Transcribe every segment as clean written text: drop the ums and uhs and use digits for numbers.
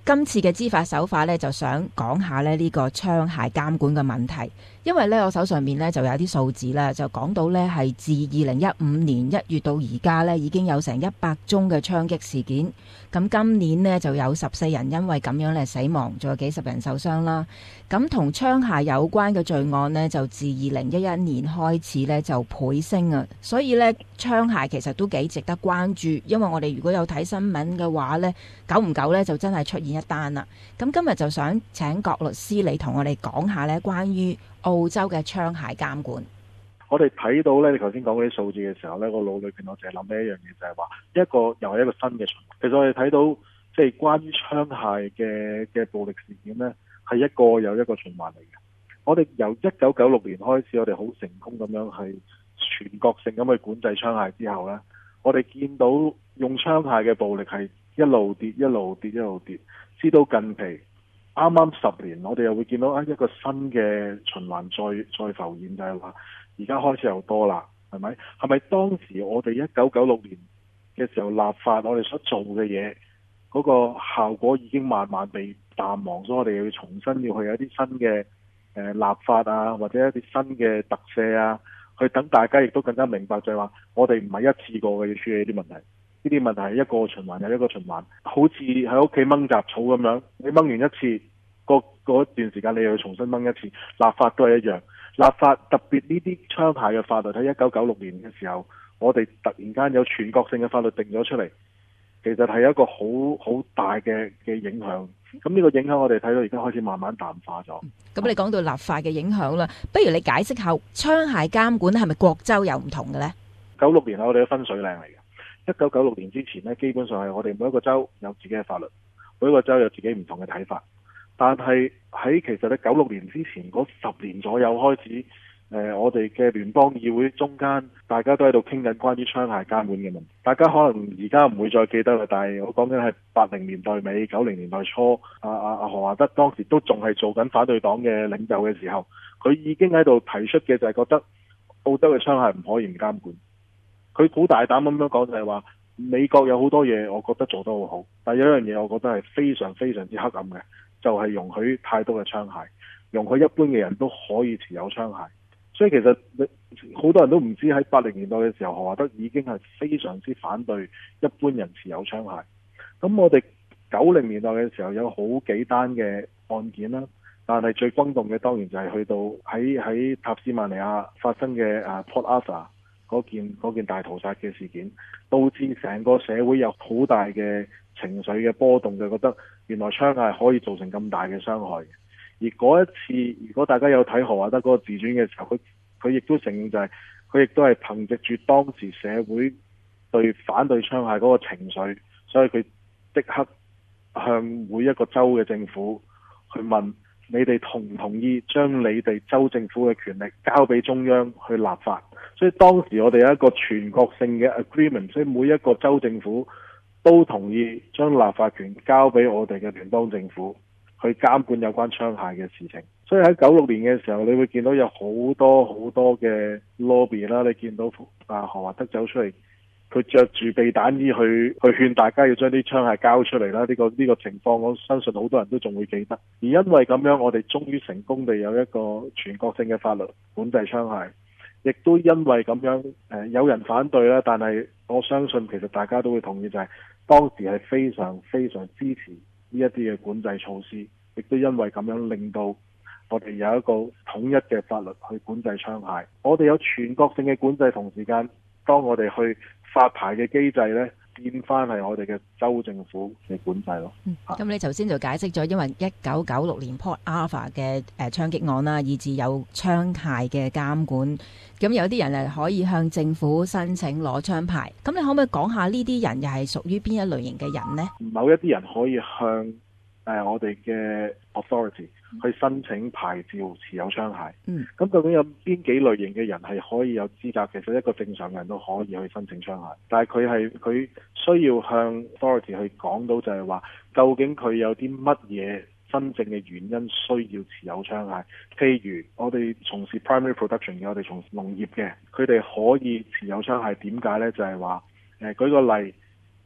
今次嘅知法守法咧，就想講下咧呢個槍械監管嘅問題，因為咧我手上面咧就有啲數字啦，就講到咧係自2015年1月到而家咧已經有成100宗嘅槍擊事件，咁今年呢，就有14人因為咁樣咧死亡，仲有幾十人受傷啦。咁同槍械有關嘅罪案呢，就自2011年開始咧就倍升啊，所以咧槍械其實都幾值得關注，因為我哋如果有睇新聞嘅話咧，久唔久咧就真係出現一單啦。咁今日就想請郭律師你同我哋講下咧關於澳洲嘅槍械監管。 我哋睇到咧，你頭先講嗰啲數字嘅時候咧，個腦裏邊我淨係諗起一樣嘢，就係話又係一個新嘅循環。其實我哋睇到即係關於槍械嘅暴力事件咧，係一個又一個循環嚟嘅。我哋由1996年開始，我哋好成功咁樣係全國性咁去管制槍械之後咧，我哋見到用槍械嘅暴力係一路跌，一路跌，一路跌，至到近期啱啱10年，我哋又會見到一個新嘅循環再浮現，就係話而家開始又多啦，係咪？係咪當時我哋1996年嘅時候立法，我哋所做嘅嘢嗰個效果已經慢慢被淡忘，所以我哋要重新要去有一啲新嘅立法啊，或者一啲新嘅特赦啊，去等大家亦都更加明白，就係話我哋唔係一次過嘅要處理呢啲問題，呢啲問題係一個循環又一個循環，好似喺屋企掹雜草咁樣，你掹完一次，嗰段時間你又要重新掹一次，立法都係一樣。立法特別呢啲槍械嘅法律喺1996年嘅時候，我哋突然間有全國性嘅法律定咗出嚟，其實係一個好大嘅影響。咁呢個影響我哋睇到而家開始慢慢淡化咗。 咁你講到立法嘅影響啦，不如你解釋下槍械監管係咪各州有唔同嘅呢 ？96年係我哋嘅分水嶺嚟嘅。1996年之前呢，基本上係我哋每一個州有自己嘅法律，每一個州有自己唔同嘅睇法。但係喺其實咧96年之前嗰10年左右開始，我哋嘅聯邦議會中間大家都喺度傾緊關於槍械監管嘅問題。大家可能而家唔會再記得啦，但係我講緊係80年代尾90年代初，何華德當時都仲係做緊反對黨嘅領袖嘅時候，佢已經喺度提出嘅就係覺得澳洲嘅槍械唔可以唔監管。佢好大膽咁樣講，就係話美國有好多嘢我覺得做得好好，但係有一樣嘢我覺得係非常非常之黑暗嘅，就係容許太多嘅槍械，容許一般嘅人都可以持有槍械。所以其實好多人都唔知喺80年代嘅時候，何華德已經係非常之反對一般人持有槍械。咁我哋90年代嘅時候有好幾單嘅案件啦，但係最轟動嘅當然就係去到喺塔斯曼尼亞發生嘅Port Arthur 嗰件大屠殺嘅事件，導致成個社會有好大嘅情緒嘅波動，就覺得原來槍械可以造成咁大嘅傷害嘅。而嗰一次，如果大家有睇何華德嗰個自傳嘅時候，佢亦都承認就係佢亦都係憑藉住當時社會對反對槍械嗰個情緒，所以佢即刻向每一個州嘅政府去問你哋同唔同意將你哋州政府嘅權力交俾中央去立法。所以當時我哋有一個全國性嘅 agreement， 所以每一個州政府都同意將立法權交俾我哋嘅聯邦政府去監管有關槍械嘅事情。所以喺96年嘅時候，你會見到有好多嘅 lobby 啦，你見到何華德走出嚟，佢着住避彈衣去勸大家要將啲槍械交出嚟啦。呢個情況，我相信好多人都仲會記得。而因為咁樣，我哋終於成功地有一個全國性嘅法律管制槍械，亦都因為咁樣，有人反對啦，但係我相信其實大家都會同意，就係當時係非常非常支持呢一啲嘅管制措施，亦都因為咁樣令到我哋有一個統一嘅法律去管制槍械。我哋有全國性嘅管制，同時間當我哋去發牌嘅機制呢，變翻係我哋嘅州政府嘅管制咯。 咁你頭先就解釋咗，因為1996年 Port Arthur 嘅槍擊案啦，以至有槍械嘅監管。咁有啲人可以向政府申請攞槍牌。咁你可唔可以講下呢啲人又係屬於邊一類型嘅人呢？ 某一啲人可以向我哋嘅 authority 去申請牌照持有槍械。咁究竟有邊幾類型嘅人係可以有資格？其實一個正常人都可以去申請槍械，但係佢需要向 authority 去講到就係話，究竟佢有啲乜嘢真正嘅原因需要持有槍械。譬如我哋從事 primary production 嘅，我哋從事農業嘅，佢哋可以持有槍械。點解呢？就係話舉個例。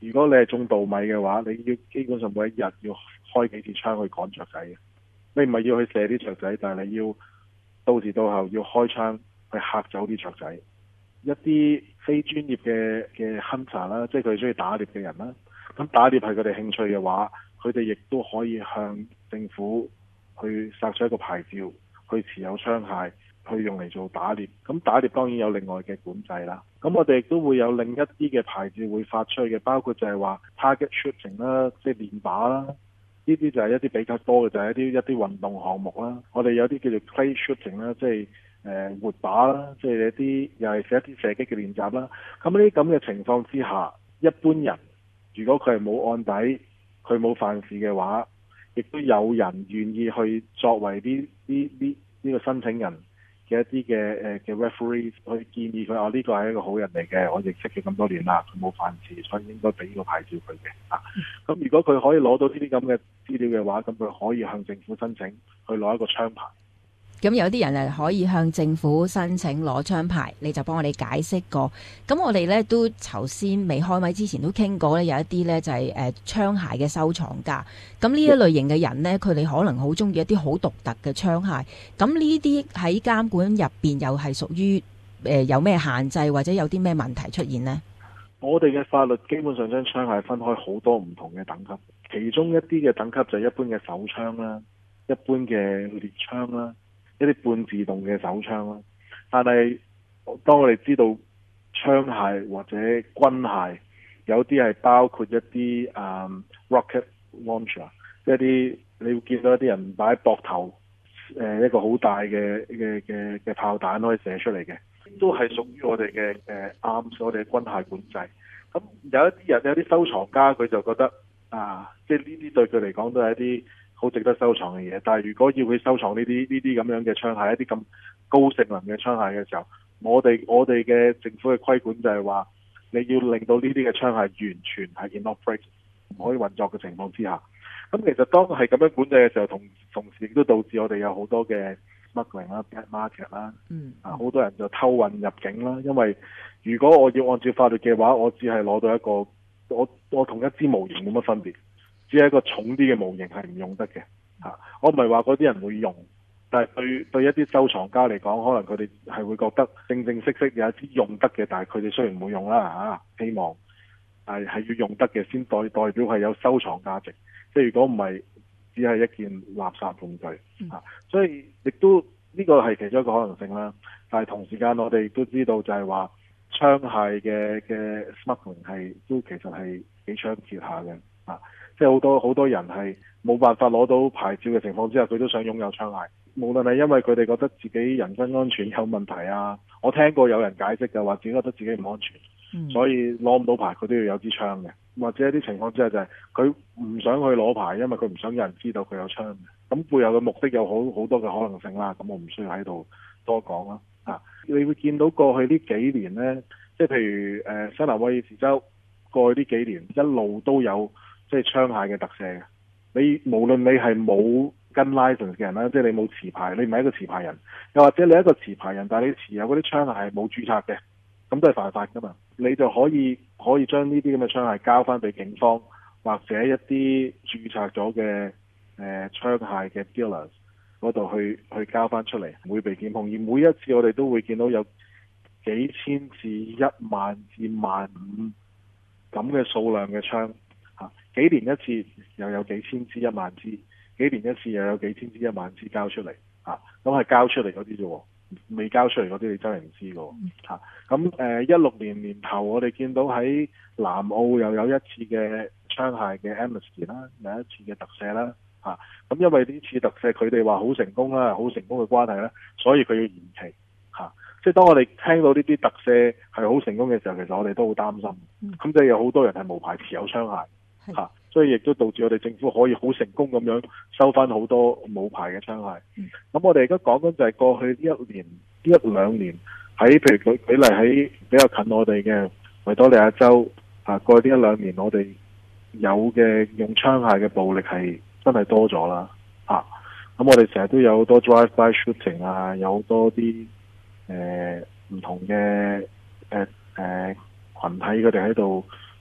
如果你係種稻米嘅話，你要基本上每一日要開幾次槍去趕雀仔嘅。你唔係要去射啲雀仔，但係你要到時到候要開槍去嚇走啲雀仔。一啲非專業嘅 hunter 啦，即係佢哋中意打獵嘅人啦。咁打獵係佢哋興趣嘅話，佢哋亦都可以向政府去索取一個牌照，去持有槍械，去用嚟做打獵。咁打獵當然有另外嘅管制啦。咁我哋亦都會有另一啲嘅牌照會發出去嘅，包括就係話 target shooting 啦，即係練靶啦。呢啲就係一啲比較多嘅，就係一啲運動項目啦。我哋有啲叫做 clay shooting 啦，即係活靶啦，即係一啲又係一啲射擊嘅練習啦。咁呢啲咁嘅情況之下，一般人如果佢係冇案底，佢冇犯事嘅話，亦都有人願意去作為呢個申請人嘅一啲嘅 referee 去建議佢，呢個係一個好人嚟嘅，我認識佢咁多年啦，佢冇犯事，所以應該俾個牌照佢嘅。咁如果佢可以攞到呢啲咁嘅資料嘅話，咁佢可以向政府申請去攞一個槍牌。 咁有啲人可以向政府申請攞槍牌，你就幫我哋解釋過。咁我哋咧都頭先未開咪之前都傾過咧，有一啲咧就係槍械嘅收藏家。咁呢一類型嘅人咧，佢哋可能好中意一啲好獨特嘅槍械。咁呢啲喺監管入邊又係屬於有咩限制，或者有啲咩問題出現呢？ 我哋嘅法律基本上將槍械分開好多唔同嘅等級，其中一啲嘅等級就係一般嘅手槍啦，一般嘅獵槍啦，一啲半自動嘅手槍啦。但係當我哋知道槍械或者軍械有啲係包括一啲rocket launcher， 即係啲你會見到一啲人擺喺膊頭一個好大嘅炮彈可以射出嚟嘅，都係屬於我哋嘅arms，我哋嘅軍械管制。咁有一啲人有啲收藏家佢就覺得即係呢啲對佢嚟講都係一啲好值得收藏嘅嘢。但係如果要佢收藏呢啲咁樣嘅槍械，一啲咁高性能嘅槍械嘅時候，我哋嘅政府嘅規管就係話，你要令到呢啲嘅槍械完全係 inoperate， 唔可以運作嘅情況之下。咁其實當係咁樣管制嘅時候，同時亦都導致我哋有好多嘅 smuggling 啦、black market 啦，好多人就偷運入境啦。因為如果我要按照法律嘅話，我只係攞到一個我同一支模型冇乜分別，只係一個重啲嘅模型係唔用得嘅。我唔係話嗰啲人會用，但係對一啲收藏家嚟講，可能佢哋係會覺得正式有一支用得嘅，但係佢哋雖然唔會用啦希望係要用得嘅先代表係有收藏價值。即係如果唔係，只係一件垃圾玩具。所以亦都呢個係其中一個可能性啦。但係同時間我哋都知道就係話槍械嘅 smuggling 係都其實係幾猖獗下嘅。即係好多人係冇辦法攞到牌照嘅情況之下，佢都想擁有槍械。無論係因為佢哋覺得自己人身安全有問題我聽過有人解釋嘅話，自己覺得自己唔安全，所以攞唔到牌，佢都要有支槍嘅。或者一啲情況之下就係佢唔想去攞牌，因為佢唔想有人知道佢有槍嘅。咁背後嘅目的有好多嘅可能性啦。咁我唔需要喺度多講啦。你會見到過去呢幾年呢，即係譬如新南威爾士州過去呢幾年一路都有即係槍械嘅特赦嘅。無論你係冇跟 license 嘅人啦，即係你冇持牌，你唔係一個持牌人，又或者你係一個持牌人，但係你持有嗰啲槍械係冇註冊嘅，咁都係犯法噶嘛。你就可以將呢啲咁嘅槍械交翻俾警方，或者一啲註冊咗嘅槍械嘅 dealers 嗰度去交翻出嚟，唔會被檢控。而每一次我哋都會見到有幾千至1萬至15000咁嘅數量嘅槍，幾年一次又有幾千支、1萬支，幾年一次又有幾千支、1萬支交出嚟，咁係交出嚟嗰啲啫，未交出嚟嗰啲你真係唔知㗎。咁16年年頭我哋見到喺南澳又有一次嘅槍械嘅 amnesty 啦，有一次嘅特赦啦。咁因為呢次特赦佢哋話好成功啦，好成功嘅關係啦，所以佢要延期。即係當我哋聽到呢啲特赦係好成功嘅時候，其實我哋都好擔心。咁即係有好多人係無牌持有槍械，所以亦都導致我哋政府可以好成功咁樣收翻好多冇牌嘅槍械。咁我哋而家講緊就係過去一兩年喺譬如舉例喺比較近我哋嘅維多利亞州過去呢一兩年我哋有嘅用槍械嘅暴力係真係多咗啦。咁我哋成日都有好多 drive-by shooting 有好多啲唔同嘅群體佢哋喺度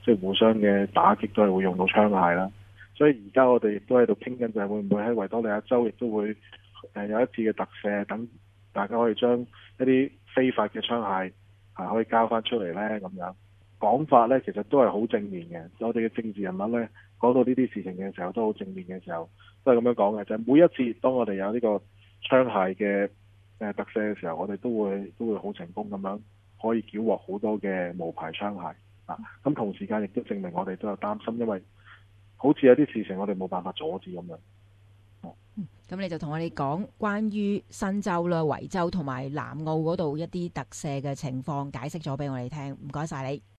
即係互相嘅打擊都係會用到槍械啦。所以而家我哋亦都喺度傾緊，就係會唔會喺維多利亞州亦都會有一次嘅特赦，等大家可以將一啲非法嘅槍械可以交翻出嚟呢。咁樣講法呢，其實都係好正面嘅。我哋嘅政治人物呢，講到呢啲事情嘅時候，都好正面嘅時候，都係咁樣講嘅。就係每一次當我哋有呢個槍械嘅特赦嘅時候，我哋都會好成功咁樣可以繳獲好多嘅無牌槍械啊！咁同時間亦都證明我哋都有擔心，因為好似有啲事情我哋冇辦法阻止咁樣。 咁你就同我哋講關於新州啦、維州同埋南澳嗰度一啲特赦嘅情況，解釋咗俾我哋聽。唔該晒你。